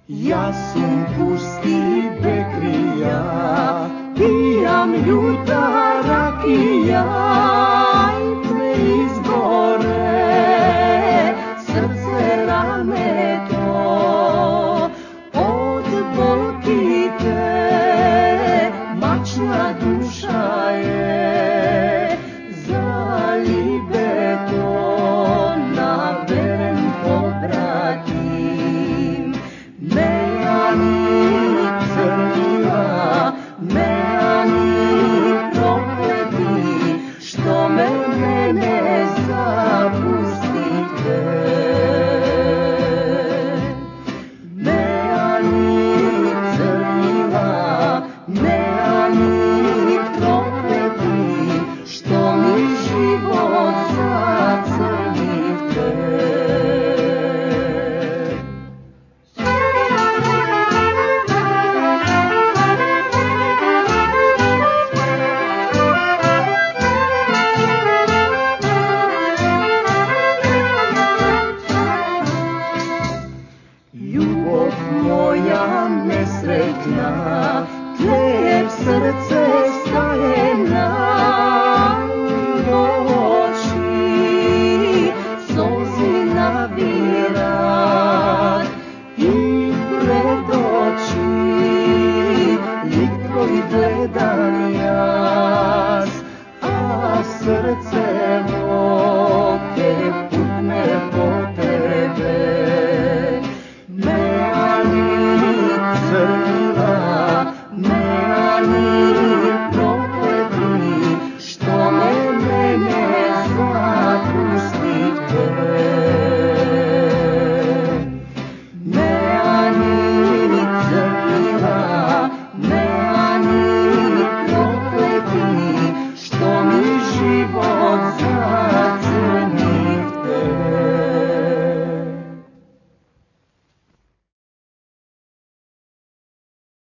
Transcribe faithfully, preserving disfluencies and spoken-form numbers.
Ja sam pusti bekrija, pijam ljuta rakija, me izgore, srce rame to, od bokite, mačna duša je, zalibe to, na veren pobratim. Mejani crnila, mejani prokleti, što me mene zapustite. Mejani crnila, mejani prokleti, što mi život zacrnite. Ljubov moja